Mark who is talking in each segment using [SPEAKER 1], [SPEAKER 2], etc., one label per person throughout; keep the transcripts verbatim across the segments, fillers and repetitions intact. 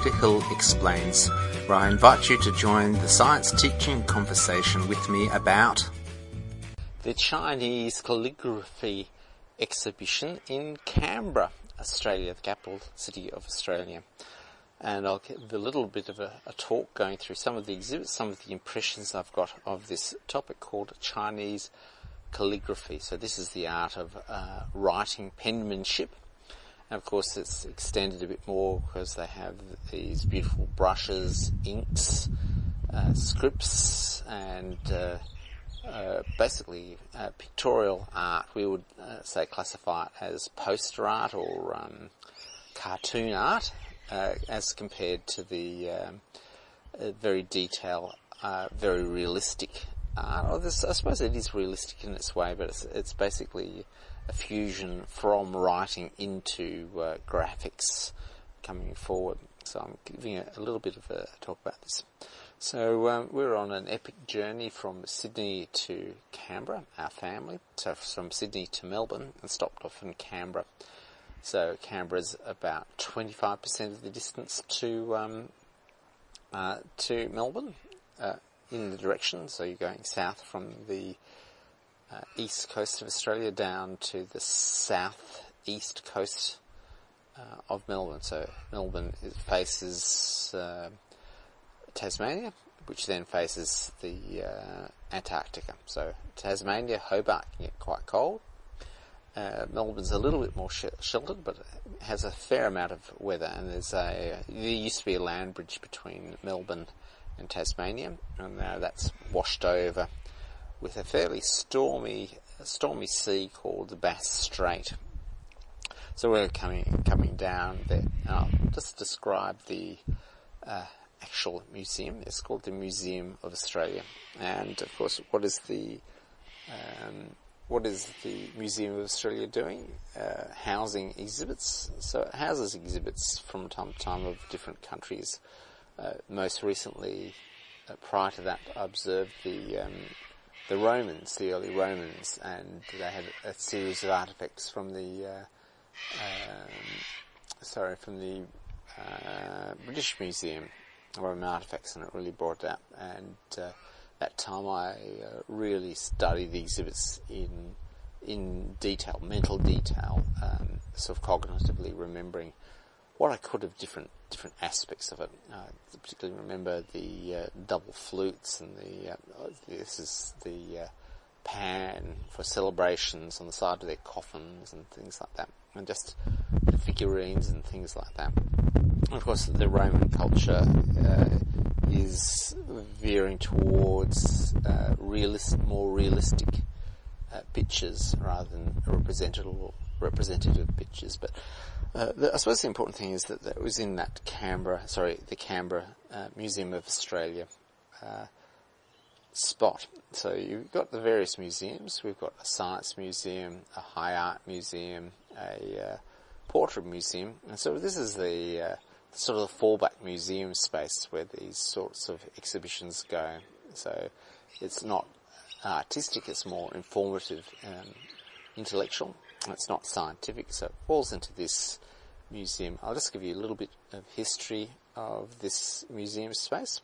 [SPEAKER 1] Doctor Hill Explains, where I invite you to join the science teaching conversation with me about the Chinese calligraphy exhibition in Canberra, Australia, the capital city of Australia. And I'll give a little bit of a, a talk going through some of the exhibits, some of the impressions I've got of this topic called Chinese calligraphy. So this is the art of uh, writing, penmanship. And of course it's extended a bit more because they have these beautiful brushes, inks, uh, scripts, and uh, uh, basically uh, pictorial art. We would uh, say classify it as poster art or um, cartoon art, uh, as compared to the um, uh, very detailed, uh, very realistic art. Or this, I suppose it is realistic in its way, but it's, it's basically a fusion from writing into uh, graphics coming forward. So I'm giving a, a little bit of a talk about this. So um, we're on an epic journey from Sydney to Canberra, our family. So from Sydney to Melbourne and stopped off in Canberra. So Canberra's about twenty-five percent of the distance to um, uh, to Melbourne uh, in the direction. So you're going south from the Uh, east coast of Australia down to the south east coast uh, of Melbourne. So Melbourne is, faces uh, Tasmania, which then faces the uh, Antarctica. So Tasmania, Hobart can get quite cold. Uh, Melbourne's a little bit more sh- sheltered, but it has a fair amount of weather. And there's a there used to be a land bridge between Melbourne and Tasmania, and now that's washed over with a fairly stormy, stormy sea called the Bass Strait. So we're coming coming down there. I'll just describe the uh, actual museum. It's called the Museum of Australia, and of course, what is the um, what is the Museum of Australia doing? Uh, housing exhibits. So it houses exhibits from time to time of different countries. Uh, most recently, uh, prior to that, I observed the um, the Romans, the early Romans, and they had a series of artifacts from the, uh, um, sorry, from the uh, British Museum, Roman artifacts, and it really brought it out. And uh, that time I uh, really studied the exhibits in in detail, mental detail, um, sort of cognitively remembering what I could of different different aspects of it. Uh, particularly remember the uh, double flutes and the uh, this is the uh, pan for celebrations on the side of their coffins and things like that, and just the figurines and things like that. And of course, the Roman culture uh, is veering towards uh, realist, more realistic uh, pictures rather than representative representative pictures, but. Uh, the, I suppose the important thing is that, that it was in that Canberra, sorry, the Canberra uh, Museum of Australia uh, spot. So you've got the various museums. We've got a science museum, a high art museum, a uh, portrait museum, and so this is the uh, sort of the fallback museum space where these sorts of exhibitions go. So it's not artistic; it's more informative, um, intellectual. It's not scientific, so it falls into this museum. I'll just give you a little bit of history of this museum space.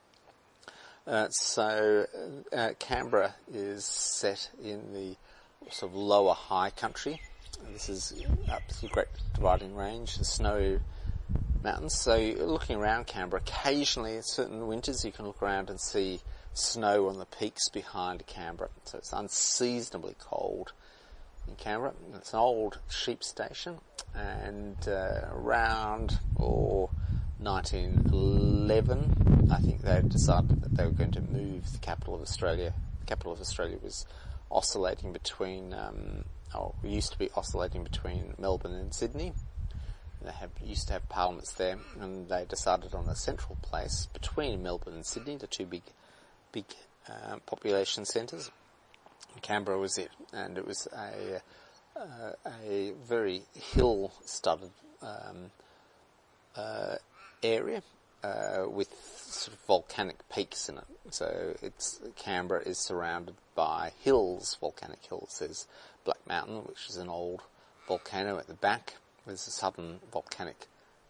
[SPEAKER 1] Uh, so, uh, Canberra is set in the sort of lower high country. This is up the Great Dividing Range, the snow mountains. So you're looking around Canberra, occasionally, certain winters, you can look around and see snow on the peaks behind Canberra. So it's unseasonably cold in Canberra. It's an old sheep station, and uh, around or nineteen eleven, I think they decided that they were going to move the capital of Australia. The capital of Australia was oscillating between, um, or used to be oscillating between Melbourne and Sydney. They have, used to have parliaments there, and they decided on a central place between Melbourne and Sydney, the two big, big uh, population centres. Canberra was it, and it was a uh, a very hill-studded um, uh, area uh, with sort of volcanic peaks in it. So it's Canberra is surrounded by hills, volcanic hills. There's Black Mountain, which is an old volcano at the back. There's a southern volcanic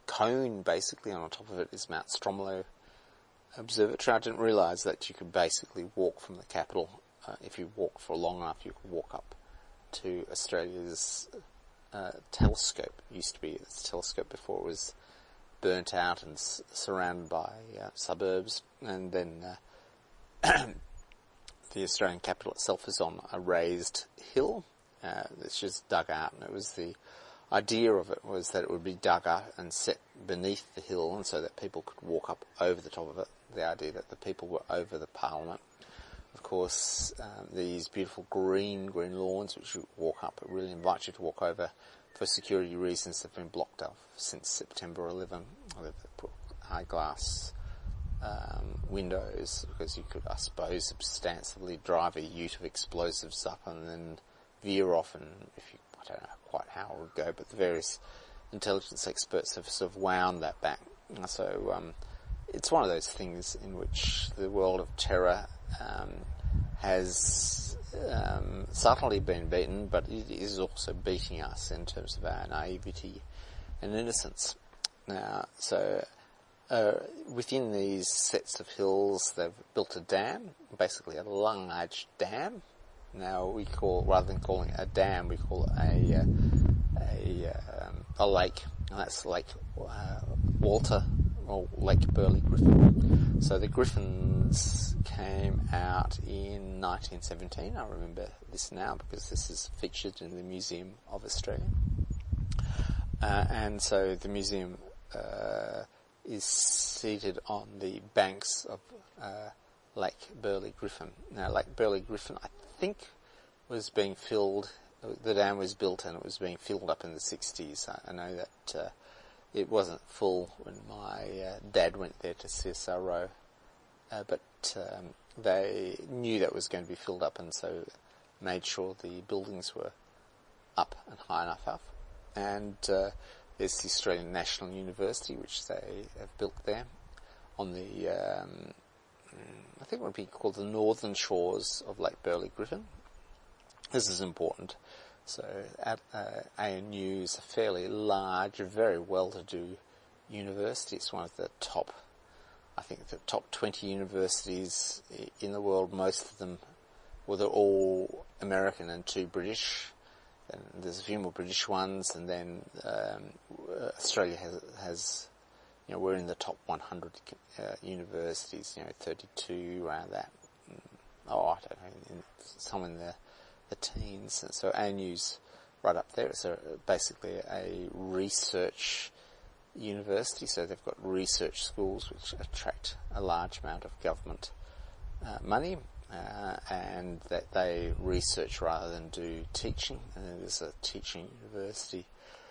[SPEAKER 1] cone basically, and on top of it is Mount Stromlo Observatory. I didn't realise that you could basically walk from the capital. Uh, if you walk for long enough, you could walk up to Australia's uh, telescope. It used to be its telescope before it was burnt out and s- surrounded by uh, suburbs, and then uh, the Australian capital itself is on a raised hill. Uh, it's just dug out, and it was the idea of it was that it would be dug out and set beneath the hill, and so that people could walk up over the top of it. The idea that the people were over the Parliament. Of course, um, these beautiful green, green lawns which you walk up, it really invite you to walk over. For security reasons, they've been blocked off since September eleventh. They've put high glass um, windows because you could, I suppose, substantially drive a ute of explosives up and then veer off, and if you, I don't know quite how it would go, but the various intelligence experts have sort of wound that back. So um, it's one of those things in which the world of terror um, has um, subtly been beaten, but it is also beating us in terms of our naivety and innocence. Now, so uh, within these sets of hills, they've built a dam, basically a large dam. Now we call, rather than calling it a dam, we call it a uh, a, um, a lake, and that's Lake uh, Walter or Lake Burley Griffin. So the Griffins came out in nineteen seventeen. I remember this now because this is featured in the Museum of Australia. Uh, and so the museum uh, is seated on the banks of uh, Lake Burley Griffin. Now, Lake Burley Griffin, I think, was being filled. The dam was built and it was being filled up in the sixties. I, I know that uh, it wasn't full when my uh, dad went there to C S R O, uh, but um, they knew that was going to be filled up, and so made sure the buildings were up and high enough up. And uh, there's the Australian National University, which they have built there on the, um, I think it would be called the northern shores of Lake Burley Griffin. This is important. So at, uh, A N U is a fairly large, very well-to-do university. It's one of the top, I think, the top twenty universities in the world. Most of them, well, they're all American and two British. And there's a few more British ones, and then um, Australia has, has, you know, we're in the top one hundred uh, universities, you know, thirty-two around that. Oh, I don't know, in, some in the, the teens. And so A N U's right up there. It's a, basically a research university, so they've got research schools which attract a large amount of government uh, money. Uh, and that they research rather than do teaching, and then there's a teaching university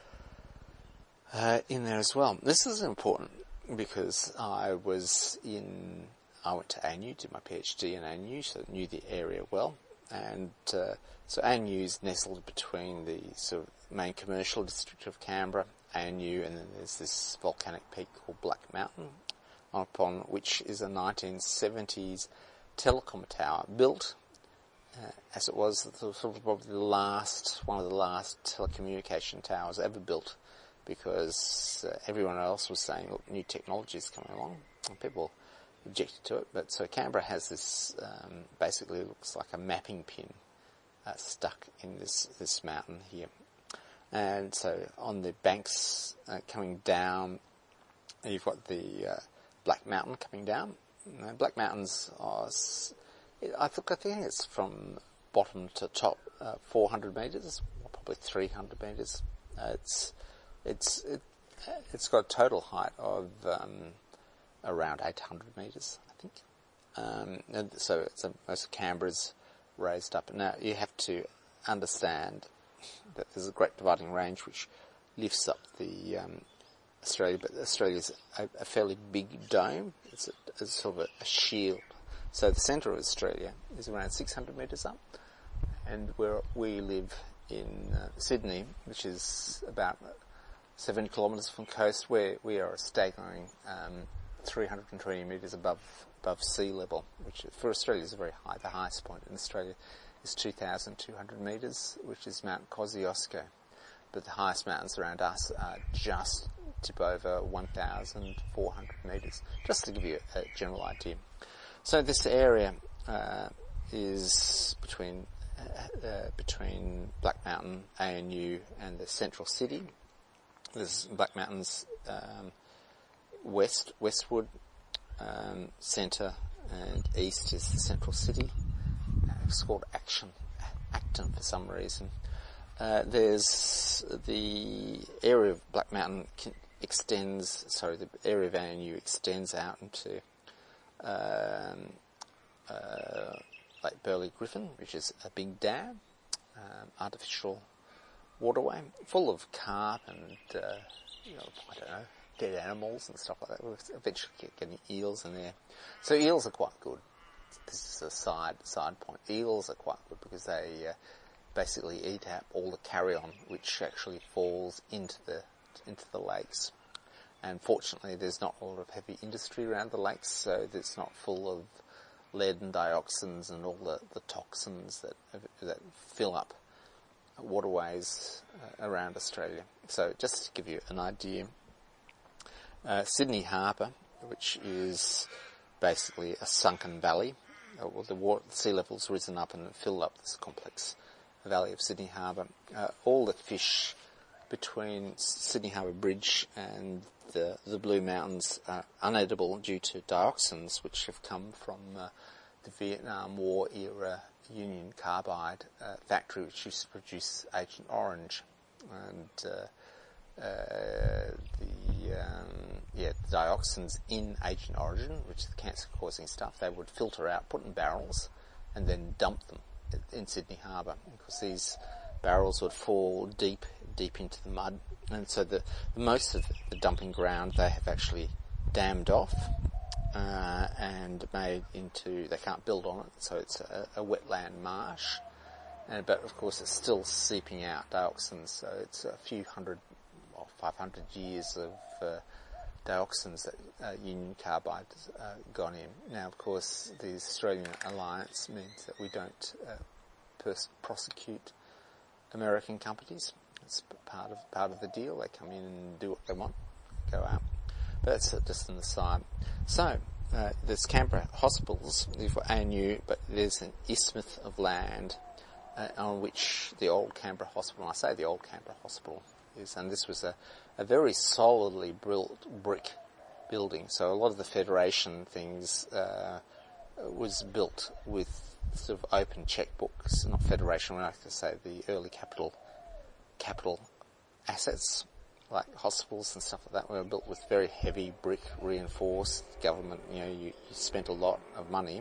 [SPEAKER 1] uh, in there as well. This is important because I was in, I went to A N U, did my PhD in A N U, so I knew the area well, and uh, so A N U is nestled between the sort of main commercial district of Canberra, A N U, and then there's this volcanic peak called Black Mountain, upon which is a nineteen seventies telecom tower built, uh, as it was sort of probably the last, one of the last telecommunication towers ever built, because uh, everyone else was saying, look, new technology is coming along, and people objected to it. But so Canberra has this, um, basically looks like a mapping pin uh, stuck in this, this mountain here. And so on the banks uh, coming down, you've got the uh, Black Mountain coming down. Now, Black Mountains are, I think, I think it's from bottom to top, uh, four hundred metres, or probably three hundred metres. Uh, it's, it's, it, it's got a total height of, um, around eight hundred metres, I think. Um, and so it's a, most of Canberra's raised up. Now, you have to understand that there's a Great Dividing Range which lifts up the, um, Australia, but Australia's a, a fairly big dome. It's, a, it's sort of a, a shield. So the centre of Australia is around six hundred metres up, and where we live in uh, Sydney, which is about seventy kilometres from coast, where we are a staggering um, three hundred twenty metres above above sea level, which for Australia is very high. The highest point in Australia is two thousand two hundred metres, which is Mount Kosciuszko. But the highest mountains around us are just tip over one thousand four hundred metres, just to give you a, a general idea. So this area uh, is between uh, uh, between Black Mountain, A N U and the central city. There's Black Mountain's um, west, Westwood, um, centre and east is the central city. It's called Action, Acton for some reason. Uh, there's the area of Black Mountain extends, sorry, the area of A N U extends out into um, uh, Lake Burley Griffin, which is a big dam, um, artificial waterway, full of carp and, uh, you know, I don't know, dead animals and stuff like that. We'll eventually get getting eels in there. So eels are quite good. This is a side side point. Eels are quite good because they uh, basically eat out all the carrion which actually falls into the into the lakes. And fortunately, there's not a lot of heavy industry around the lakes, so it's not full of lead and dioxins and all the, the toxins that that fill up waterways uh, around Australia. So just to give you an idea, uh, Sydney Harbour, which is basically a sunken valley, uh, well, the water, sea level's risen up and filled up this complex valley of Sydney Harbour. Uh, all the fish between Sydney Harbour Bridge and the, the Blue Mountains are unedible due to dioxins which have come from uh, the Vietnam War era Union Carbide uh, factory which used to produce Agent Orange. And uh, uh, the um, yeah the dioxins in Agent Orange, which is the cancer-causing stuff, they would filter out, put in barrels, and then dump them in Sydney Harbour, because these barrels would fall deep, deep into the mud, and so the, the most of the dumping ground they have actually dammed off uh, and made into, they can't build on it, so it's a, a wetland marsh. And but of course it's still seeping out dioxins, so it's a few hundred or five hundred years of uh, dioxins that uh, Union Carbide has uh, gone in. Now, of course, the Australian alliance means that we don't uh, pers- prosecute American companies. It's part of part of the deal. They come in and do what they want, go out. But that's uh, just an aside. So uh, there's Canberra hospitals. You've got A N U, but there's an isthmus of land uh, on which the old Canberra Hospital, and I say the old Canberra Hospital is, and this was a, a very solidly built brick building. So a lot of the Federation things uh, was built with sort of open checkbooks, not Federation, I like to say the early capital capital assets, like hospitals and stuff like that, were built with very heavy brick, reinforced. Government, you know, you, you spent a lot of money,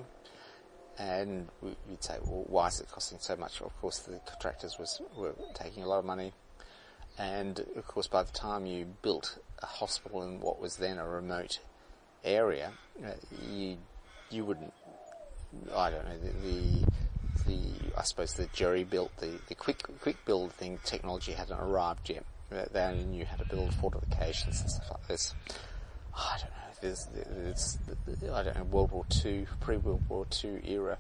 [SPEAKER 1] and you'd say, well, why is it costing so much? Well, of course, the contractors was were taking a lot of money, and of course, by the time you built a hospital in what was then a remote area, uh, you you wouldn't, I don't know, the, the the I suppose the jerry built the the quick quick build thing. Technology hadn't arrived yet. They only knew how to build fortifications and stuff like this. I don't know. There's, there's, I don't know, World War Two, pre-World War Two era,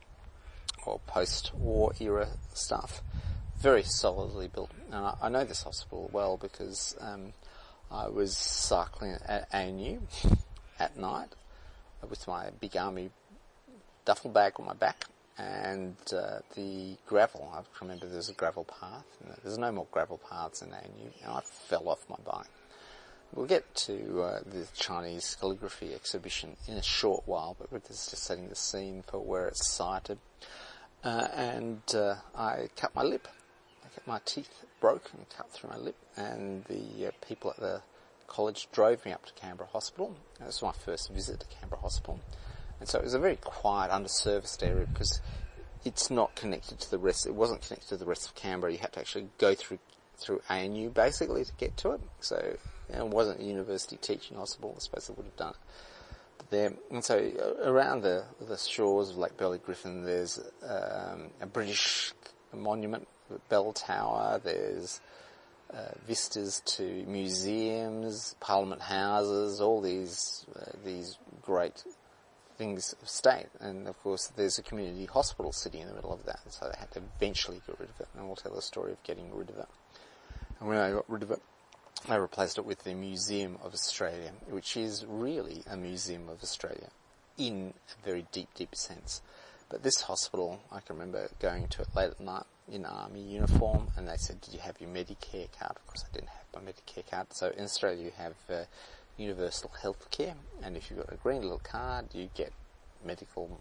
[SPEAKER 1] or post-war era stuff. Very solidly built. And I, I know this hospital well because um, I was cycling at A N U at night with my big army duffel bag on my back, and uh, the gravel, I remember there's a gravel path. There's no more gravel paths in A N U, and I fell off my bike. We'll get to uh, the Chinese calligraphy exhibition in a short while, but this is just setting the scene for where it's sited. Uh, and uh, I cut my lip. I cut my teeth broke and cut through my lip, and the uh, people at the college drove me up to Canberra Hospital. It was my first visit to Canberra Hospital. And so it was a very quiet, underserviced area because it's not connected to the rest. It wasn't connected to the rest of Canberra. You had to actually go through through A N U basically to get to it. So you know, it wasn't a university teaching hospital. I suppose it would have done it. But there, and so uh, around the the shores of Lake Burley Griffin, there's um, a British monument, bell tower. There's uh, vistas to museums, Parliament houses, all these uh, these great things of state, and of course there's a community hospital sitting in the middle of that, so they had to eventually get rid of it, and we'll tell the story of getting rid of it. And when I got rid of it, they replaced it with the Museum of Australia, which is really a Museum of Australia in a very deep, deep sense. But this hospital, I can remember going to it late at night in army uniform, and they said, "Did you have your Medicare card?" Of course, I didn't have my Medicare card. So in Australia, you have uh, universal health care, and if you've got a green little card, you get medical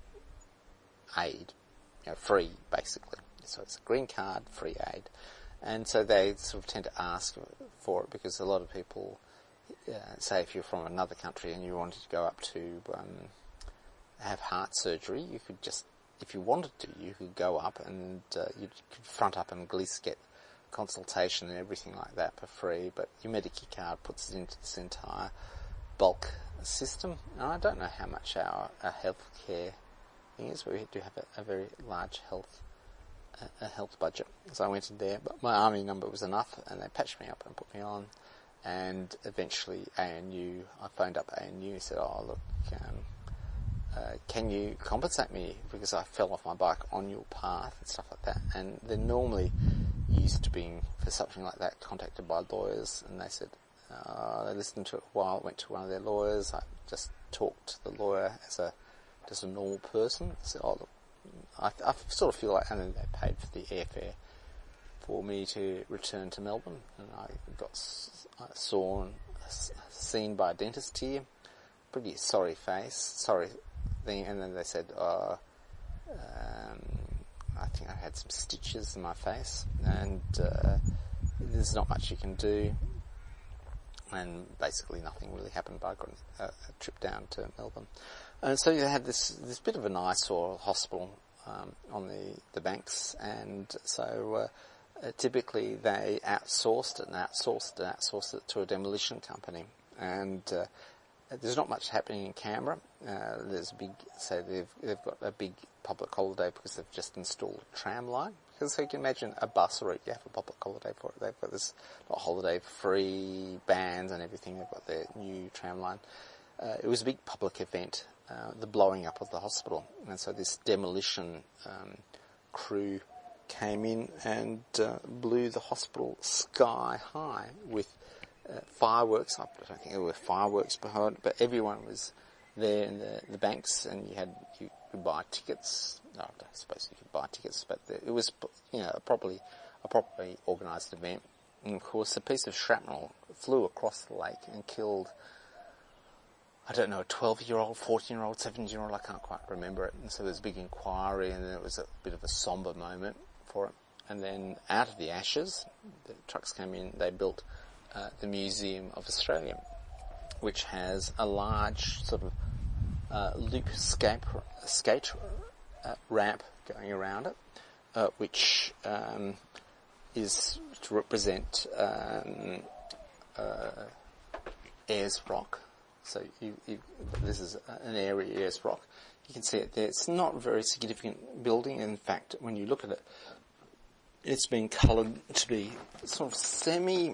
[SPEAKER 1] aid, you know, free, basically. So it's a green card, free aid. And so they sort of tend to ask for it because a lot of people, uh, say if you're from another country and you wanted to go up to um, have heart surgery, you could just, if you wanted to, you could go up and uh, you could front up and at least get consultation and everything like that for free. But your Medicare card puts it into this entire bulk system. And I don't know how much our, our healthcare thing is, but we do have a, a very large health a health budget. So I went in there, but my army number was enough, and they patched me up and put me on. And eventually A N U, I phoned up A N U and said, "Oh look, um, uh, can you compensate me because I fell off my bike on your path," and stuff like that. And they're normally used to being, for something like that, contacted by lawyers, and they said, uh, they listened to it a while, went to one of their lawyers. I just talked to the lawyer as a just a normal person. I said, "Oh look, I, I sort of feel like," and then they paid for the airfare for me to return to Melbourne, and I got I saw seen by a dentist here, pretty sorry face, sorry thing, and then they said, uh, um, I think I had some stitches in my face, and uh, there's not much you can do, and basically nothing really happened, but I got a, a trip down to Melbourne. And so you had this this bit of an eyesore hospital um, on the, the banks, and so uh, uh, typically they outsourced it and outsourced it and outsourced it to a demolition company. And uh, there's not much happening in Canberra. Uh, there's a big, so they've they've got a big public holiday because they've just installed a tram line. Because so you can imagine a bus route, you have a public holiday for it. They've got this holiday free bands and everything. They've got their new tram line. Uh, it was a big public event. Uh, the blowing up of the hospital, and so this demolition um, crew came in and uh, blew the hospital sky high with uh, fireworks. I don't think there were fireworks behind it, but everyone was there in the, the banks, and you had you could buy tickets. No, I don't suppose you could buy tickets, but the, it was, you know, a properly a properly organised event. And of course, a piece of shrapnel flew across the lake and killed, I don't know, a twelve-year-old, fourteen-year-old, seventeen-year-old, I can't quite remember it. And so there was a big inquiry, and then it was a bit of a sombre moment for it. And then out of the ashes, the trucks came in, they built uh, the Museum of Australia, which has a large sort of uh, loop skate, skate uh, ramp going around it, uh, which um, is to represent um, uh, Ayers Rock. So you, you, this is an area, Ayers Rock. You can see it there. It's not a very significant building. In fact, when you look at it, it's been coloured to be sort of semi,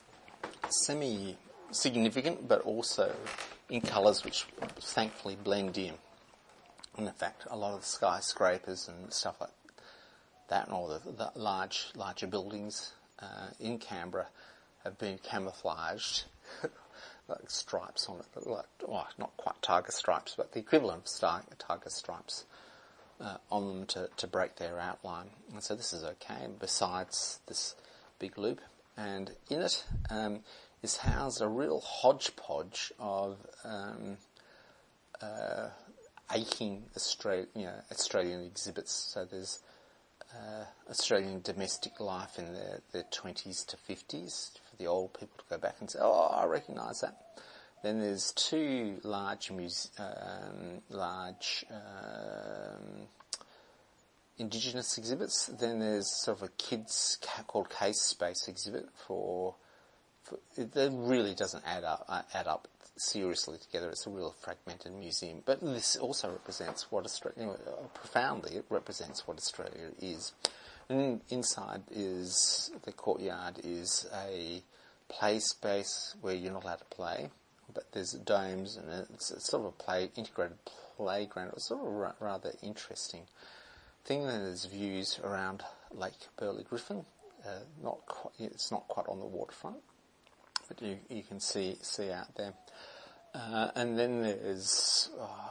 [SPEAKER 1] semi-significant, but also in colours which thankfully blend in. And in fact, a lot of the skyscrapers and stuff like that, and all the, the large, larger buildings uh, in Canberra have been camouflaged. Like stripes on it, like, well, not quite tiger stripes, but the equivalent of star, tiger stripes uh, on them to, to break their outline. And so this is okay, besides this big loop. And in it um, is housed a real hodgepodge of um, uh, aching Australian, you know, Australian exhibits. So there's uh, Australian domestic life in their, their twenties to fifties, for the old people to go back and say, "Oh, I recognise that." Then there's two large, muse- um, large um, Indigenous exhibits. Then there's sort of a kids ca- called Case Space exhibit for. for it, it really doesn't add up, uh, add up seriously together. It's a real fragmented museum. But this also represents what Australia, you know, profoundly, it represents what Australia is. And inside is, the courtyard is a play space where you're not allowed to play, but there's domes and it's, it's sort of a play, integrated playground. It's sort of a rather interesting thing. Then there's views around Lake Burley Griffin. Uh, not quite, it's not quite on the waterfront, that you, you can see see out there. Uh, and then there's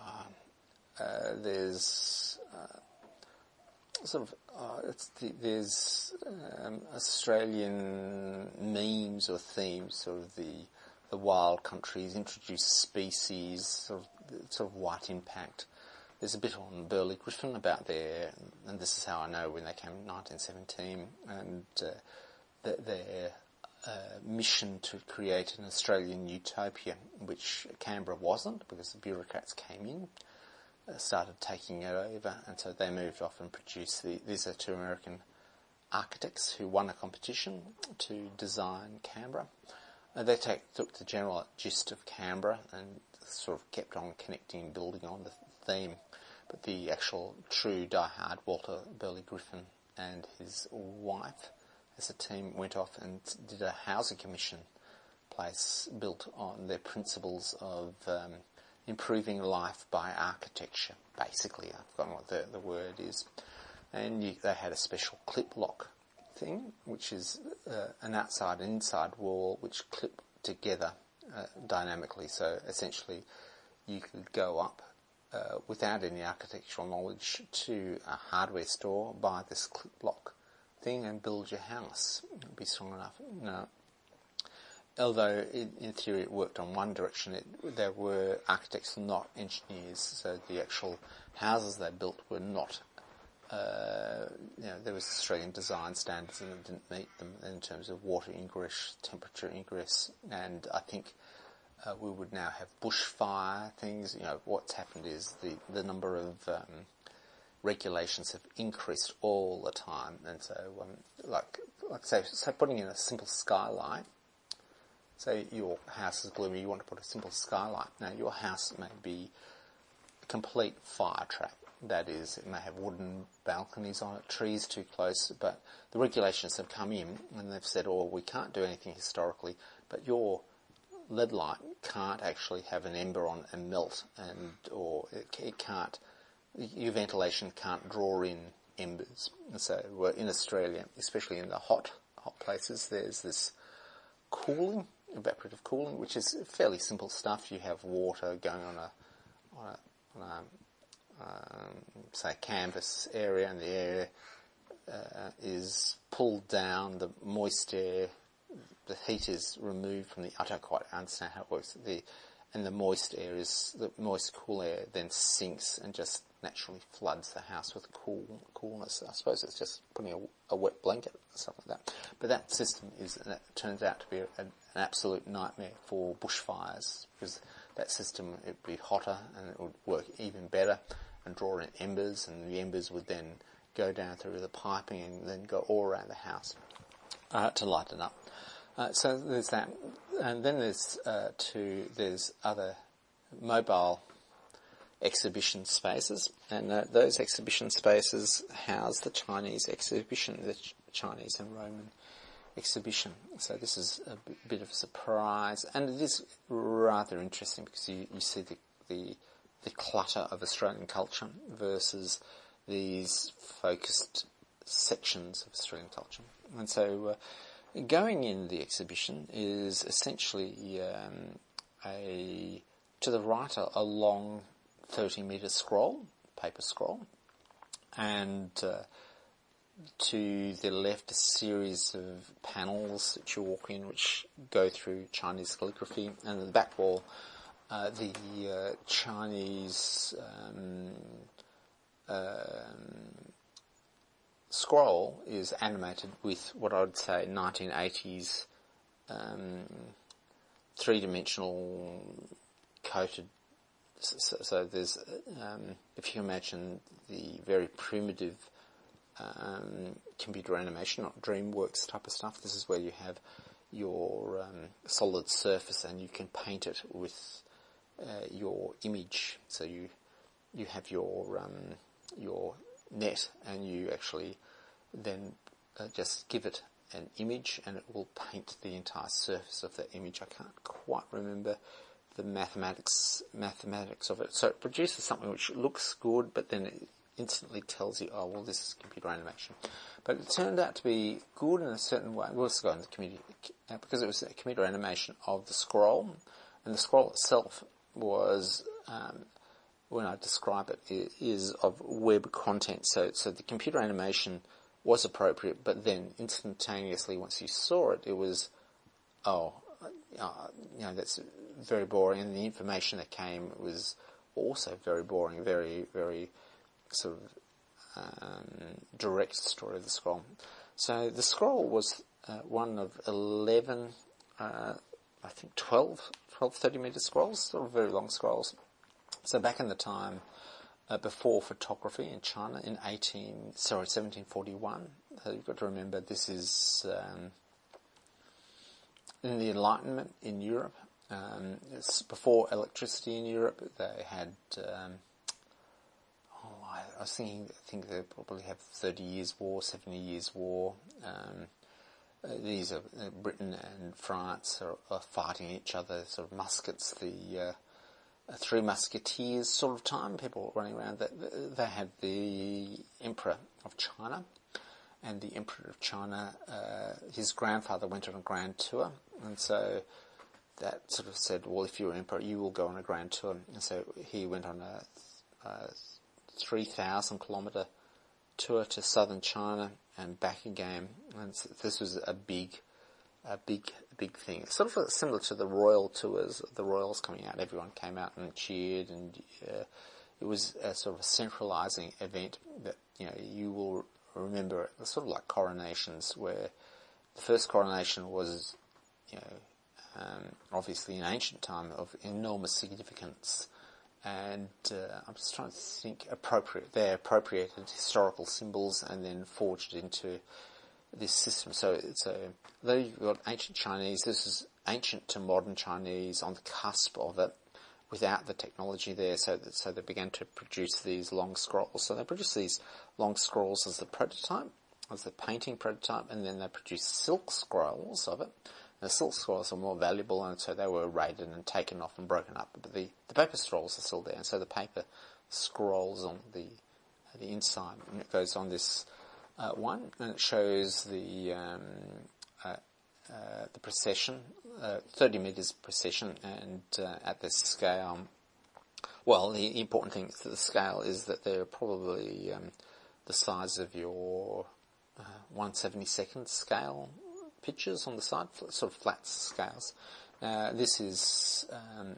[SPEAKER 1] uh, uh, there's uh, sort of uh, it's the, there's um, Australian memes or themes, sort of the the wild countries, introduced species, sort of sort of white impact. There's a bit on Burley Griffin about their, and this is how I know when they came in nineteen seventeen, and uh, the, their uh, mission to create an Australian utopia, which Canberra wasn't, because the bureaucrats came in, uh, started taking it over, and so they moved off and produced the, these are two American architects who won a competition to design Canberra. Uh, they take, took the general gist of Canberra and sort of kept on connecting and building on the theme. But the actual true diehard Walter Burley Griffin and his wife, as a team, went off and did a housing commission place built on their principles of um, improving life by architecture, basically. I've forgotten what the, the word is. And you, they had a special clip lock thing, which is uh, an outside and inside wall which clip together uh, dynamically. So essentially you could go up uh, without any architectural knowledge to a hardware store, buy this clip lock thing and build your house. It would be strong enough. No. Although in, in theory it worked on one direction, it, there were architects, not engineers, so the actual houses they built were not Uh, you know, there was Australian design standards and it didn't meet them in terms of water ingress, temperature ingress, and I think uh, we would now have bushfire things. You know, what's happened is the, the number of um, regulations have increased all the time, and so um, like like say, say putting in a simple skylight. Say your house is gloomy, you want to put a simple skylight. Now your house may be a complete fire trap. That is, it may have wooden balconies on it, trees too close, but the regulations have come in and they've said, oh, we can't do anything historically, but your L E D light can't actually have an ember on and melt, and or it, it can't, your ventilation can't draw in embers. And so uh, in Australia, especially in the hot, hot places, there's this cooling, evaporative cooling, which is fairly simple stuff. You have water going on a, on a, on a Um, say canvas area, and the air uh, is pulled down, the moist air, the heat is removed from the, I don't quite understand how it works, the, and the moist air is, the moist cool air then sinks and just naturally floods the house with cool coolness. I suppose it's just putting a, a wet blanket or something like that. But that system is, it turns out to be a, an absolute nightmare for bushfires, because that system, it would be hotter and it would work even better and draw in embers, and the embers would then go down through the piping and then go all around the house uh, to light it up. Uh, so there's that. And then there's uh, two, there's other mobile exhibition spaces, and uh, those exhibition spaces house the Chinese exhibition, the Ch- Chinese and Roman exhibition. So this is a b- bit of a surprise, and it is rather interesting because you, you see the, the the clutter of Australian culture versus these focused sections of Australian culture. And so uh, going in the exhibition is essentially um, a, to the right, a, a long thirty metre scroll, paper scroll, and uh, to the left a series of panels that you walk in which go through Chinese calligraphy, and in the back wall Uh, the uh, Chinese um, um, scroll is animated with what I would say nineteen eighties um, three-dimensional coated. So, so there's, um, if you imagine the very primitive um, computer animation, not DreamWorks type of stuff, this is where you have your um, solid surface and you can paint it with Uh, your image. So you you have your um, your net, and you actually then uh, just give it an image, and it will paint the entire surface of that image. I can't quite remember the mathematics mathematics of it. So it produces something which looks good, but then it, instantly tells you, oh, well, this is computer animation. But it turned out to be good in a certain way. Well, let's go on the computer, because it was a computer animation of the scroll, and the scroll itself was, um, when I describe it, is of web content. So, so the computer animation was appropriate, but then instantaneously, once you saw it, it was, oh, uh, you know, that's very boring, and the information that came was also very boring, very, very sort of um, direct story of the scroll. So the scroll was uh, one of eleven, uh, I think twelve, twelve thirty-metre scrolls, sort of very long scrolls. So back in the time uh, before photography in China in eighteen, sorry, seventeen forty-one, so you've got to remember this is um, in the Enlightenment in Europe. Um, it's before electricity in Europe. They had, um, oh, I, I was thinking, I think they probably have thirty years war, seventy years war. Um, uh, these are uh, Britain and France are, are fighting each other, sort of muskets, the uh, Three Musketeers sort of time. People running around. They, they had the Emperor of China, and the Emperor of China, uh, his grandfather went on a grand tour, and so that sort of said, well, if you're emperor, you will go on a grand tour. And so he went on a, a three thousand kilometre tour to southern China and back again. And so this was a big, a big, big thing. Sort of similar to the royal tours, the royals coming out. Everyone came out and cheered, and uh, it was a sort of a centralising event that, you know, you will remember. It was sort of like coronations, where the first coronation was, you know, Um, obviously in ancient time of enormous significance, and uh, I'm just trying to think appropriate. They appropriated historical symbols and then forged it into this system. So, so though you've got ancient Chinese, this is ancient to modern Chinese on the cusp of it, without the technology there. So that, so they began to produce these long scrolls. So they produced these long scrolls as the prototype, as the painting prototype, and then they produced silk scrolls of it. The silk scrolls are more valuable, and so they were raided and taken off and broken up. But the, the paper scrolls are still there, and so the paper scrolls on the the inside, and it goes on this uh, one, and it shows the um, uh, uh, the procession, uh, thirty metres procession, and uh, at this scale. Well, the important thing to the scale is that they're probably um, the size of your uh, one seventy-second scale pictures on the side, sort of flat scales. Uh, this is um,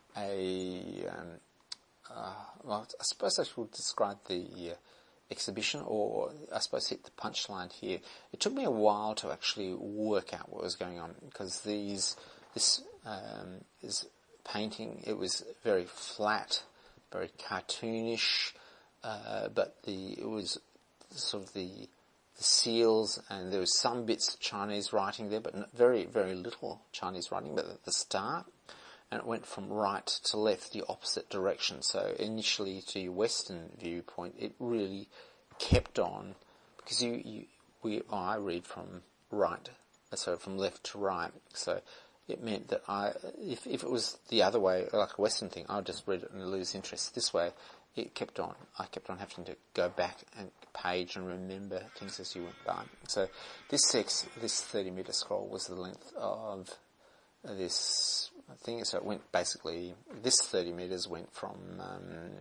[SPEAKER 1] a, um, uh, well, I suppose I should describe the uh, exhibition, or I suppose hit the punchline here. It took me a while to actually work out what was going on, because these, this um, is painting. It was very flat, very cartoonish, uh, but the it was sort of the the seals, and there was some bits of Chinese writing there, but very, very little Chinese writing, but at the start, and it went from right to left, the opposite direction. So initially, to your Western viewpoint, it really kept on, because you, you we I read from right, so from left to right. So it meant that I, if if it was the other way, like a Western thing, I would just read it and lose interest. This way, it kept on. I kept on having to go back and page and remember things as you went by. So this six, this thirty metre scroll was the length of this thing. So it went basically, this thirty metres went from um,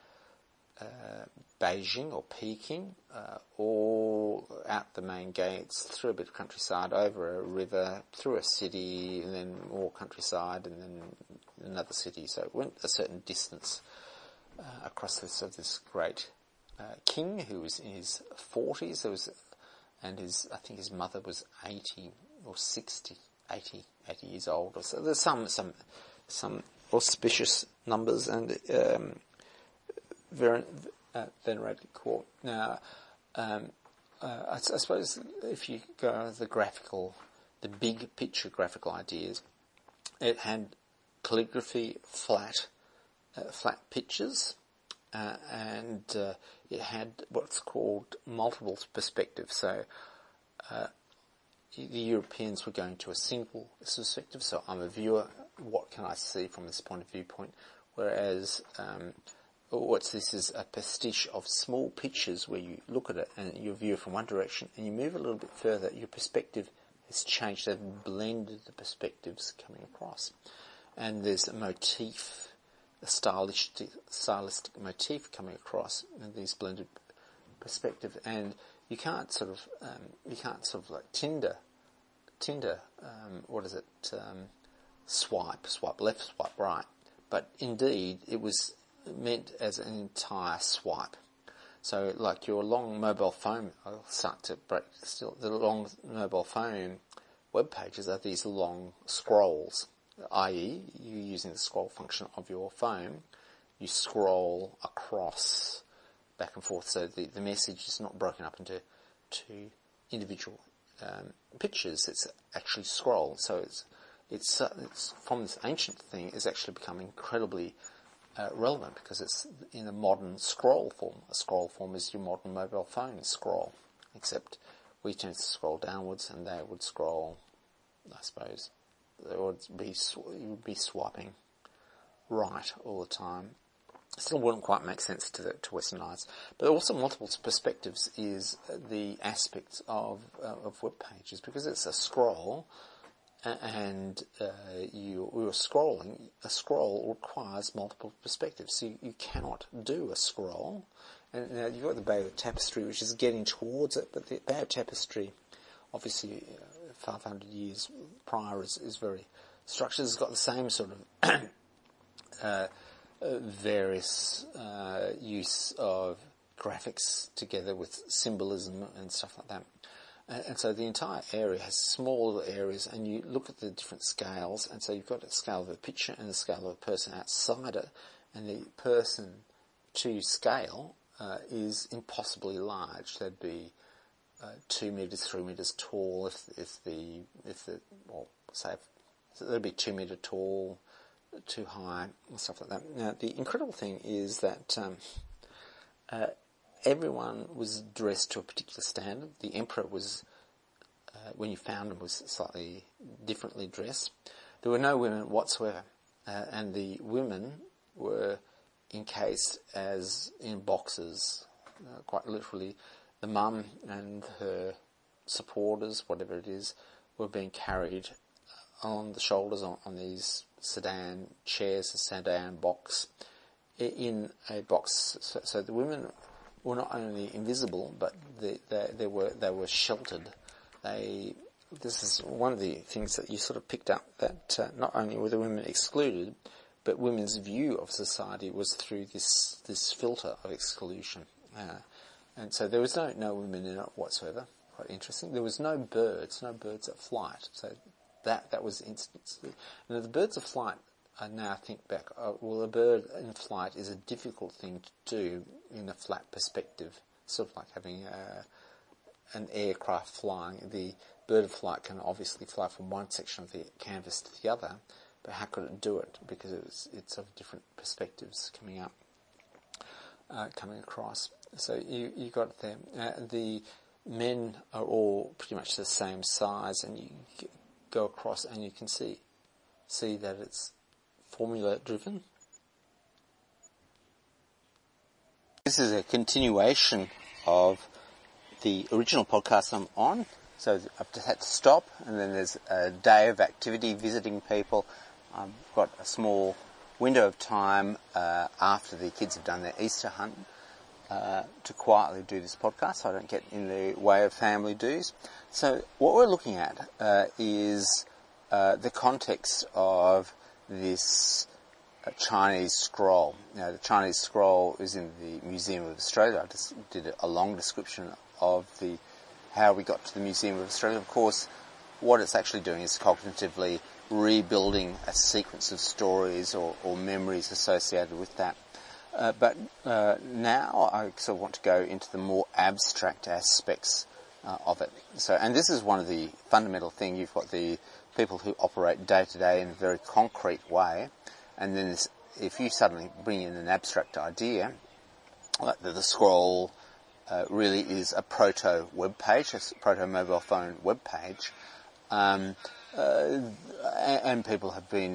[SPEAKER 1] uh, Beijing or Peking, uh, all out the main gates, through a bit of countryside, over a river, through a city, and then more countryside, and then another city. So it went a certain distance Uh, across this of this great uh, king who was in his forties. There was, and his I think his mother was eighty or sixty, eighty, eighty years old. Or so there's some some some auspicious numbers, and um, very uh, venerated court. Now, um, uh, I, I suppose if you go the graphical, the big picture graphical ideas, it had calligraphy, flat. Uh, flat pictures, uh, and uh, it had what's called multiple perspectives. So uh, the Europeans were going to a single perspective, so I'm a viewer, what can I see from this point of viewpoint? Whereas um, what's this is a pastiche of small pictures where you look at it and you view it from one direction, and you move a little bit further, your perspective has changed. They've blended the perspectives coming across. And there's a motif, a stylistic, stylistic motif coming across in these blended perspectives. And you can't sort of, um, you can't sort of like Tinder, Tinder, um, what is it, um, swipe, swipe left, swipe right. But indeed, it was meant as an entire swipe. So like your long mobile phone, I'll start to break still, the long mobile phone web pages are these long scrolls, that is you're using the scroll function of your phone, you scroll across back and forth, so the, the message is not broken up into two individual um, pictures, it's actually scrolled. So it's, it's, uh, it's from this ancient thing, it's actually become incredibly Uh, relevant because it's in a modern scroll form. A scroll form is your modern mobile phone scroll, except we tend to scroll downwards and they would scroll, I suppose, it would be, you would be swiping right all the time. Still wouldn't quite make sense to the, to Western eyes. But also multiple perspectives is the aspect of, uh, of web pages, because it's a scroll. And uh, you, you're scrolling. A scroll requires multiple perspectives. So you, you cannot do a scroll. And now you've got the Bay of Tapestry, which is getting towards it, but the Bay of Tapestry, obviously uh, five hundred years prior, is, is very structured. It's got the same sort of uh, uh, various uh, use of graphics together with symbolism and stuff like that. And so the entire area has smaller areas, and you look at the different scales, and so you've got a scale of a picture and a scale of a person outside it, and the person to scale uh, is impossibly large. They'd be uh, two metres, three metres tall if if the if the well say if, so they'd be two metre tall, too high, and stuff like that. Now the incredible thing is that um, uh, everyone was dressed to a particular standard. The emperor was, uh, when you found him, was slightly differently dressed. There were no women whatsoever, uh, and the women were encased as in boxes, uh, quite literally. The mum and her supporters, whatever it is, were being carried on the shoulders on, on these sedan chairs, a sedan box, in a box. So, so the women were not only invisible, but they, they, they were they were sheltered. They this is one of the things that you sort of picked up, that uh, not only were the women excluded, but women's view of society was through this this filter of exclusion. Uh, and so there was no no women in it whatsoever. Quite interesting. There was no birds, no birds of flight. So that that was instance. And the birds of flight, I now think back, uh, well, a bird in flight is a difficult thing to do in a flat perspective, sort of like having a, an aircraft flying. The bird of flight can obviously fly from one section of the canvas to the other, but how could it do it? Because it was, it's of different perspectives coming up, uh, coming across. So you you got it there. Uh, the men are all pretty much the same size, and you go across and you can see see that it's formula driven. This is a continuation of the original podcast I'm on. So I've just had to stop, and then there's a day of activity, visiting people. I've got a small window of time uh, after the kids have done their Easter hunt uh, to quietly do this podcast, so I don't get in the way of family dues. So what we're looking at uh, is uh, the context of this uh, Chinese scroll. Now, the Chinese scroll is in the Museum of Australia. I just did a long description of the how we got to the Museum of Australia. Of course, what it's actually doing is cognitively rebuilding a sequence of stories or, or memories associated with that. Uh, but uh, now I sort of want to go into the more abstract aspects uh, of it. So, and this is one of the fundamental things. You've got the people who operate day to day in a very concrete way, and then this, if you suddenly bring in an abstract idea, like the, the scroll uh, really is a proto web page, a proto mobile phone web page, um, uh, and, and people have been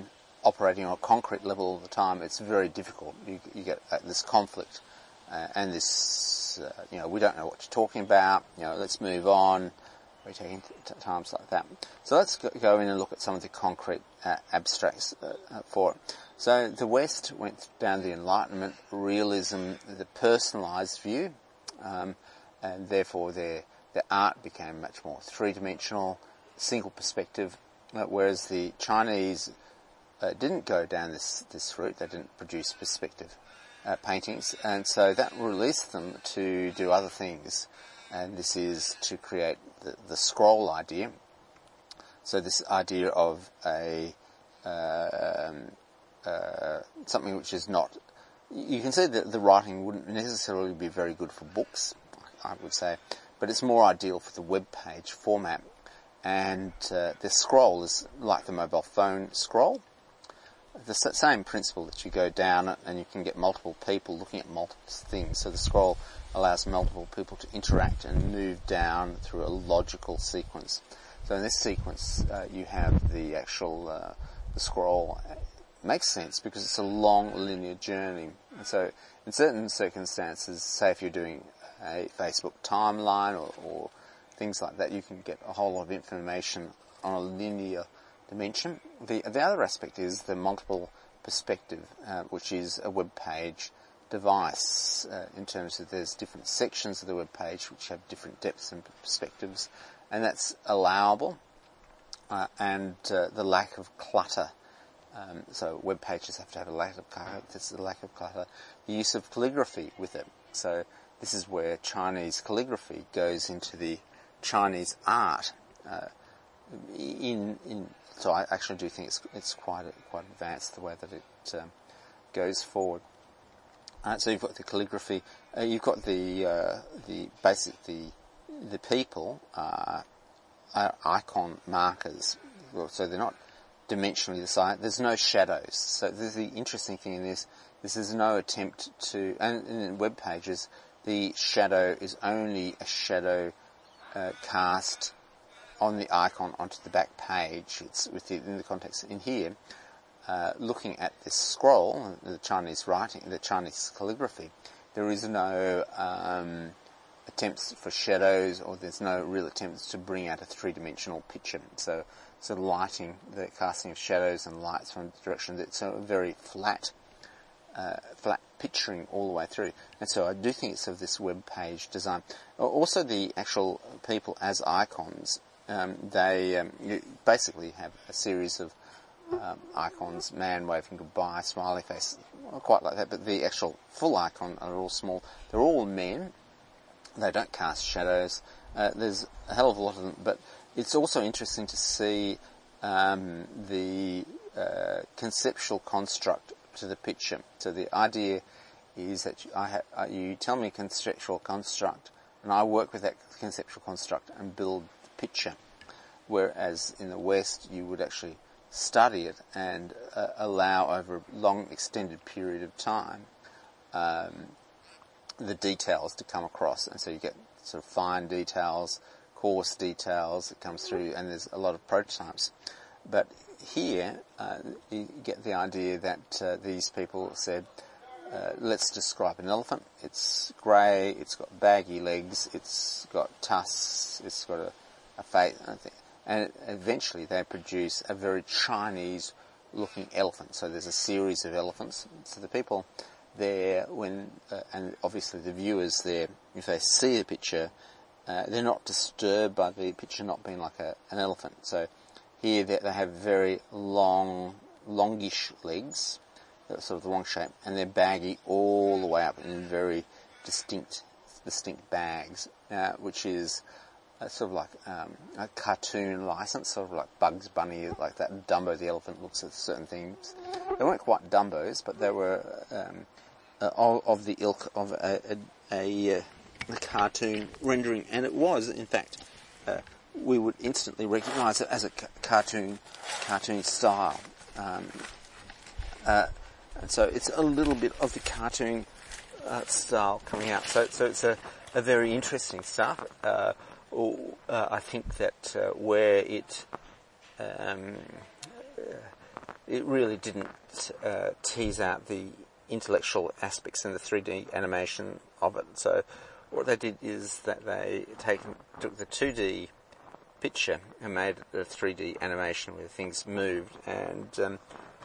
[SPEAKER 1] operating on a concrete level all the time, it's very difficult. You, you get uh, this conflict uh, and this, uh, you know, we don't know what you're talking about, you know, let's move on. We're taking t- times like that. So let's go in and look at some of the concrete uh, abstracts uh, for it. So the West went down the Enlightenment, realism, the personalised view, um, and therefore their their art became much more three-dimensional, single perspective, uh, whereas the Chinese uh, didn't go down this, this route. They didn't produce perspective uh, paintings, and so that released them to do other things, and this is to create the, the scroll idea. So this idea of a uh, um, uh, something which is not, you can say that the writing wouldn't necessarily be very good for books, I would say, but it's more ideal for the web page format. And uh, the scroll is like the mobile phone scroll. The same principle that you go down it and you can get multiple people looking at multiple things. So the scroll allows multiple people to interact and move down through a logical sequence. So in this sequence, uh, you have the actual uh, the scroll. It makes sense because it's a long linear journey. And so in certain circumstances, say if you're doing a Facebook timeline or, or things like that, you can get a whole lot of information on a linear dimension. The, the other aspect is the multiple perspective, uh, which is a web page device uh, in terms of there's different sections of the web page which have different depths and perspectives, and that's allowable. Uh, and uh, the lack of clutter. Um, so web pages have to have a lack of clutter. There's a lack of clutter. The use of calligraphy with it. So this is where Chinese calligraphy goes into the Chinese art. Uh, in in so I actually do think it's it's quite quite advanced the way that it um, goes forward. Uh, so you've got the calligraphy. Uh, you've got the uh, the basic the the people uh, are icon markers. So they're not dimensionally the same. There's no shadows. So there's the interesting thing in this. This is no attempt to, and in web pages, the shadow is only a shadow uh, cast on the icon onto the back page. It's within the context in here. Uh, looking at this scroll, the Chinese writing, the Chinese calligraphy, there is no um, attempts for shadows, or there's no real attempts to bring out a three-dimensional picture. So, so lighting, the casting of shadows and lights from direction, it's a very flat, uh, flat picturing all the way through. And so I do think it's of this web page design. Also, the actual people as icons, um, they um, you basically have a series of um, icons: man waving goodbye, smiley face, quite like that. But the actual full icon are all small. They're all men. They don't cast shadows. Uh, there's a hell of a lot of them, but it's also interesting to see um, the uh, conceptual construct to the picture. So the idea is that you, I ha- uh, you tell me a conceptual construct, and I work with that conceptual construct and build the picture. Whereas in the West, you would actually study it and uh, allow over a long, extended period of time um, the details to come across, and so you get sort of fine details, coarse details that comes through, and there's a lot of prototypes. But here, uh, you get the idea that uh, these people said, uh, let's describe an elephant. It's grey, it's got baggy legs, it's got tusks, it's got a, a face, and eventually they produce a very Chinese-looking elephant. So there's a series of elephants. So the people there, when uh, and obviously the viewers there, if they see the picture, uh, they're not disturbed by the picture not being like a, an elephant. So here they, they have very long, longish legs, sort of the wrong shape, and they're baggy all the way up in very distinct, distinct bags, uh, which is uh, sort of like um, a cartoon license, sort of like Bugs Bunny, like that. Dumbo the elephant looks at certain things. They weren't quite Dumbos, but they were um, uh, of, of the ilk of a, a, a, a cartoon rendering, and it was, in fact, uh, we would instantly recognise it as a ca- cartoon, cartoon style. Um, uh, and so it's a little bit of the cartoon uh, style coming out. So, so it's a, a very interesting stuff. Uh, or, uh, I think that uh, where it um, uh, it really didn't uh, tease out the intellectual aspects and the three D animation of it. So what they did is that they taken, took the two D picture and made a three D animation where things moved, and um,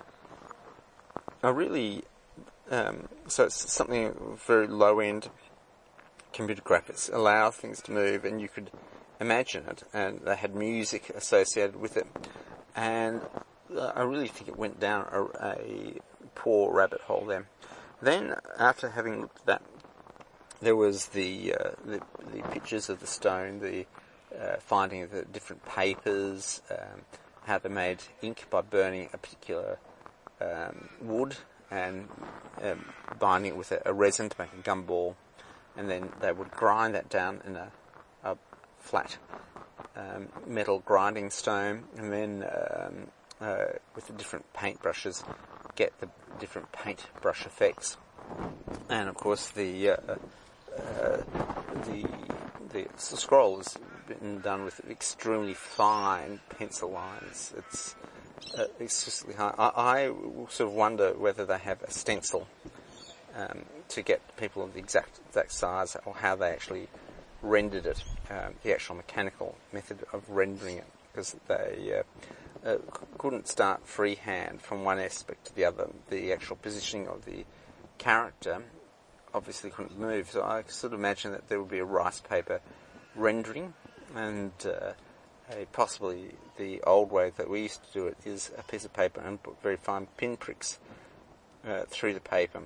[SPEAKER 1] I really um, so it's something very low end computer graphics, allow things to move and you could imagine it, and they had music associated with it, and uh, I really think it went down a, a poor rabbit hole there. Then after having looked at that, there was the uh, the, the pictures of the stone, the Uh, finding the different papers, um, how they made ink by burning a particular um, wood and um, binding it with a, a resin to make a gumball, and then they would grind that down in a, a flat um, metal grinding stone, and then um, uh, with the different paintbrushes get the different paintbrush effects. And of course the uh, uh, the the scroll is been done with extremely fine pencil lines. It's uh, excessively high. I, I sort of wonder whether they have a stencil um, to get people of the exact exact size, or how they actually rendered it, um, the actual mechanical method of rendering it, because they uh, uh, couldn't start freehand from one aspect to the other. The actual positioning of the character obviously couldn't move, so I sort of imagine that there would be a rice paper rendering, and uh, a, possibly the old way that we used to do it is a piece of paper and put very fine pinpricks uh, through the paper.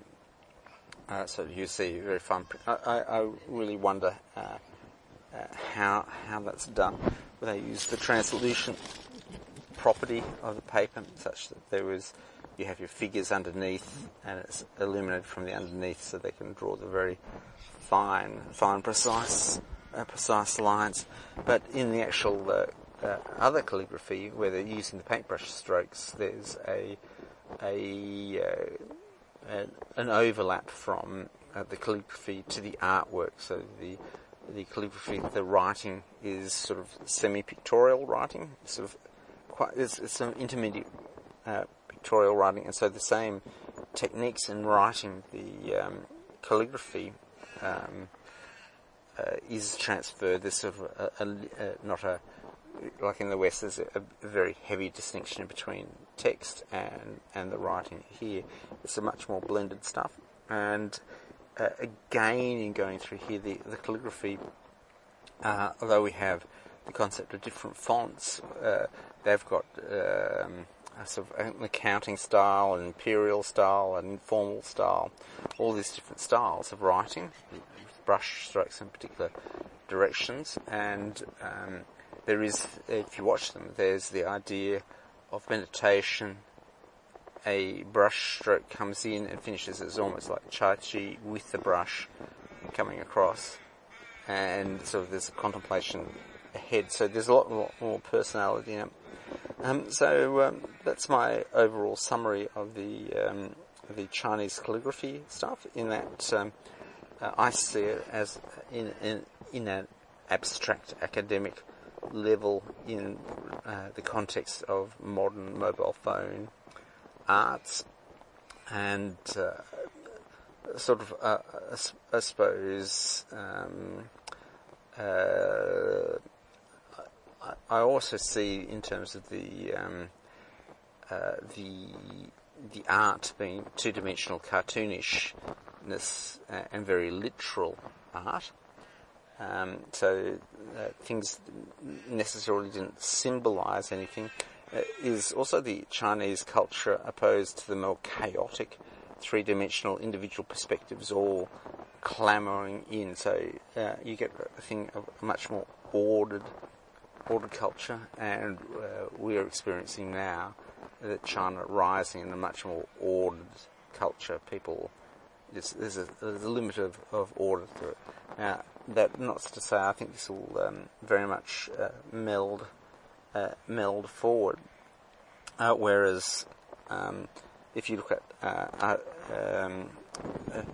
[SPEAKER 1] Uh, so you see very fine. Pr- I, I, I really wonder uh, uh, how how that's done. Whether they use the translucent property of the paper, such that there was you have your figures underneath, and it's illuminated from the underneath, so they can draw the very fine, fine, precise. Uh, precise lines, but in the actual uh, uh, other calligraphy, where they're using the paintbrush strokes, there's a a uh, an, an overlap from uh, the calligraphy to the artwork. So the the calligraphy, the writing is sort of semi-pictorial writing, sort of quite it's, it's some intermediate uh, pictorial writing, and so the same techniques in writing the um, calligraphy. Um, Uh, is transferred. There's sort of a, a, a, not a, like in the West, there's a, a very heavy distinction between text and, and the writing. Here, it's a much more blended stuff. And uh, again, in going through here, the, the calligraphy, uh, although we have the concept of different fonts, uh, they've got um, a sort of an accounting style, an imperial style, an informal style, all these different styles of writing, brush strokes in particular directions, and um, there is, if you watch them, there's the idea of meditation. A brush stroke comes in and finishes. It's almost like Tai Chi with the brush coming across, and sort of there's a contemplation ahead. So there's a lot more, more personality in it. Um, so um, that's my overall summary of the um, the Chinese calligraphy stuff. In that. Um, Uh, I see it as in, in, in an abstract academic level in uh, the context of modern mobile phone arts, and uh, sort of, uh, I, I suppose, um, uh, I, I also see in terms of the um, uh, the the art being two-dimensional, cartoonish. Uh, and very literal art. Um, so uh, things necessarily didn't symbolize anything. Uh, is also the Chinese culture opposed to the more chaotic three-dimensional individual perspectives all clamoring in. So uh, you get a thing of a much more ordered, ordered culture, and uh, we are experiencing now that China rising in a much more ordered culture. People There's, there's, a, there's a limit of, of order to it. Now, that not to say I think this will um, very much uh, meld uh, meld forward. Uh, whereas, um, if you look at uh, uh, um, uh,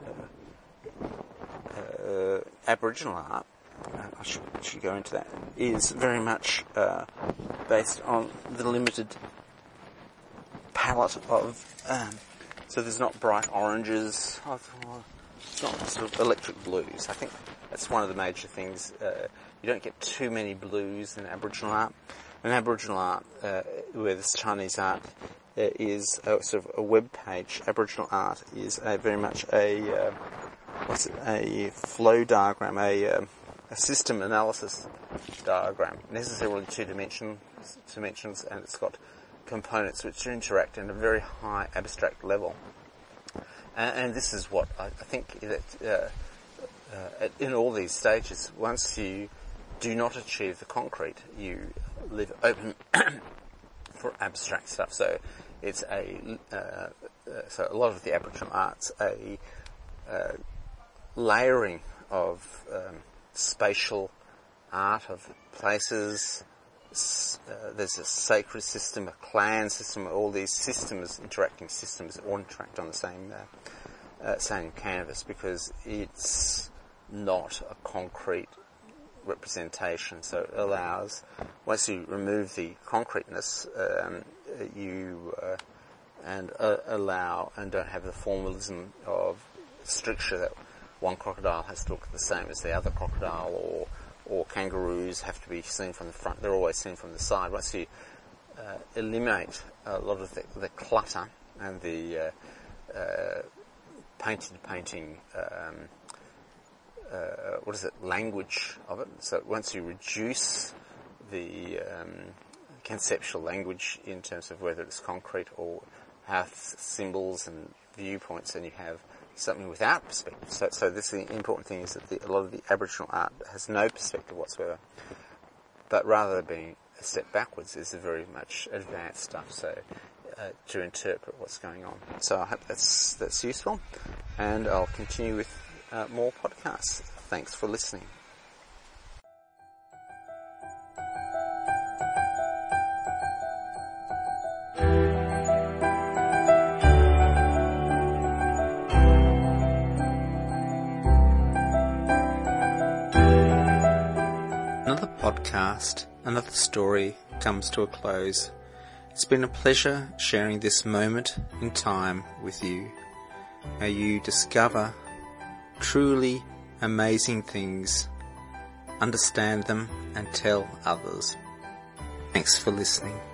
[SPEAKER 1] uh, Aboriginal art, uh, I should, should go into that, is very much uh, based on the limited palette of, um, so there's not bright oranges, it's not sort of electric blues. I think that's one of the major things. Uh, you don't get too many blues in Aboriginal art. In Aboriginal art, uh, where this Chinese art uh, is a, sort of a web page, Aboriginal art is a very much a, uh, what's it, a flow diagram, a, uh, a system analysis diagram, necessarily two dimension, dimensions, and it's got components which interact at a very high abstract level. And, and this is what I, I think that uh, uh, in all these stages, once you do not achieve the concrete, you leave open for abstract stuff. So it's a uh, uh, so a lot of the Aboriginal art's a uh, layering of um, spatial art of places. Uh, there's a sacred system, a clan system, all these systems, interacting systems, all interact on the same uh, uh, same canvas, because it's not a concrete representation. So it allows, once you remove the concreteness, um, you uh, and uh, allow and don't have the formalism of stricture that one crocodile has to look the same as the other crocodile, or or kangaroos have to be seen from the front, they're always seen from the side. Once you uh, eliminate a lot of the, the clutter and the uh, uh, painted painting, um, uh, what is it, language of it, so once you reduce the um, conceptual language in terms of whether it's concrete or have symbols and viewpoints, and you have something without perspective. So, so this the important thing is that the, a lot of the Aboriginal art has no perspective whatsoever, but rather than being a step backwards, is very much advanced stuff. So, uh, to interpret what's going on. So I hope that's that's useful, and I'll continue with uh, more podcasts. Thanks for listening. Podcast, another story comes to a close. It's been a pleasure sharing this moment in time with you. May you discover truly amazing things, understand them, and tell others. Thanks for listening.